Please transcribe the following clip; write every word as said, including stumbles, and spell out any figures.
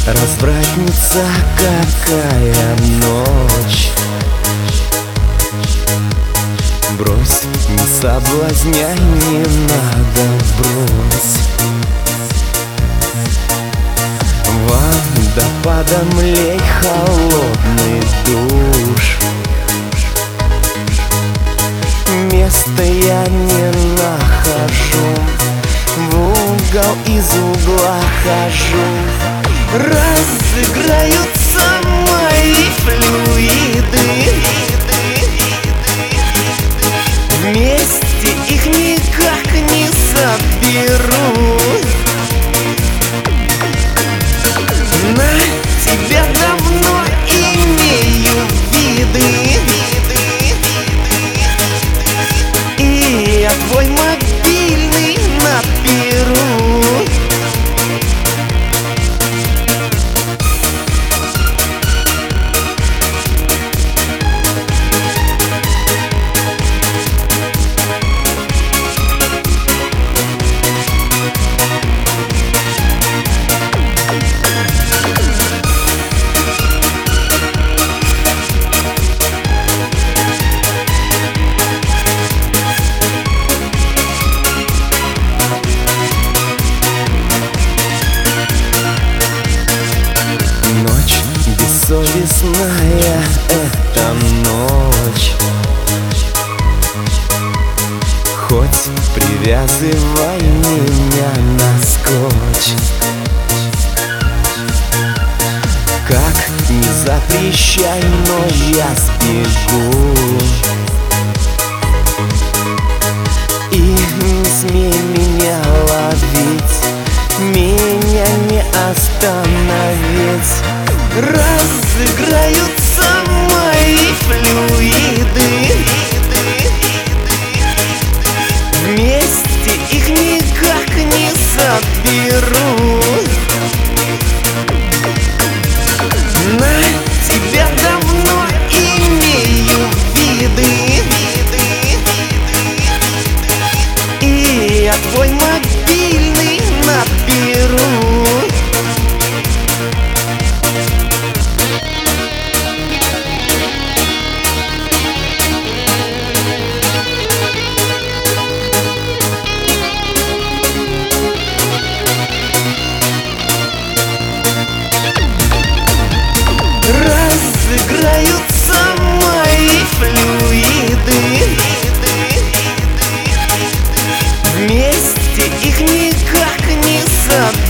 Развратница, какая ночь. Брось, не соблазняй, не надо, брось. Водопадом лей холодный душ. Места я не нахожу, в угол из угла хожу. Разыграются мои флюиды, вместе их никак не соберу. На тебя давно имею виды, и я твой мобильный наберу. Бессовестная эта ночь. Хоть привязывай меня на скотч, как не запрещай, но я сбегу. И не смей меня ловить, меня не остановить. Разыграются мои флюиды, вместе их никак не соберу. На тебя давно имею виды, и я твой мобильный наберу. Разыграются мои флюиды, вместе их никак не соберу.